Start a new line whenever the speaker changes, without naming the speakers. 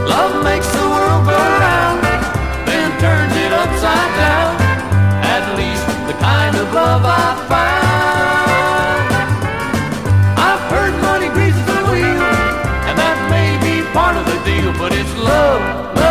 Love makes the world go round, then turns it upside down. At least the kind of love I found. I've heard money greases the wheel, and that may be part of the deal, but it's love, love.